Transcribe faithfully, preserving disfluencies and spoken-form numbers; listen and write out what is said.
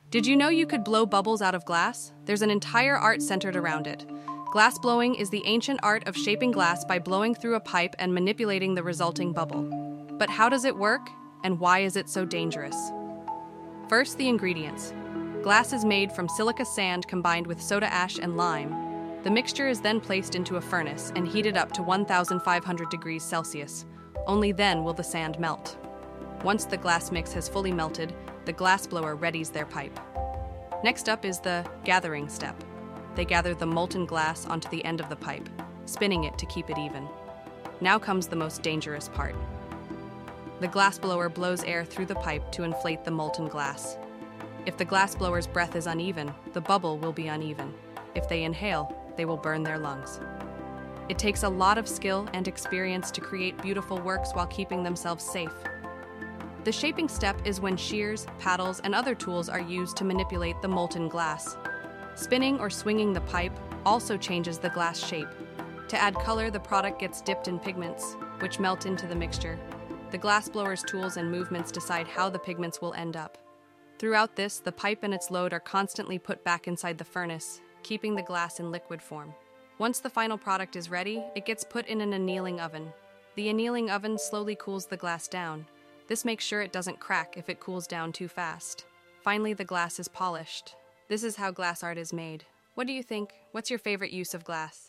Did you know you could blow bubbles out of glass? There's an entire art centered around it. Glass blowing is the ancient art of shaping glass by blowing through a pipe and manipulating the resulting bubble. But how does it work, and why is it so dangerous? First, the ingredients. Glass is made from silica sand combined with soda ash and lime. The mixture is then placed into a furnace and heated up to one thousand five hundred degrees Celsius. Only then will the sand melt. Once the glass mix has fully melted, the glassblower readies their pipe. Next up is the gathering step. They gather the molten glass onto the end of the pipe, spinning it to keep it even. Now comes the most dangerous part. The glassblower blows air through the pipe to inflate the molten glass. If the glassblower's breath is uneven, the bubble will be uneven. If they inhale, they will burn their lungs. It takes a lot of skill and experience to create beautiful works while keeping themselves safe. The shaping step is when shears, paddles, and other tools are used to manipulate the molten glass. Spinning or swinging the pipe also changes the glass shape. To add color, the product gets dipped in pigments, which melt into the mixture. The glassblower's tools and movements decide how the pigments will end up. Throughout this, the pipe and its load are constantly put back inside the furnace, keeping the glass in liquid form. Once the final product is ready, it gets put in an annealing oven. The annealing oven slowly cools the glass down. This makes sure it doesn't crack if it cools down too fast. Finally, the glass is polished. This is how glass art is made. What do you think? What's your favorite use of glass?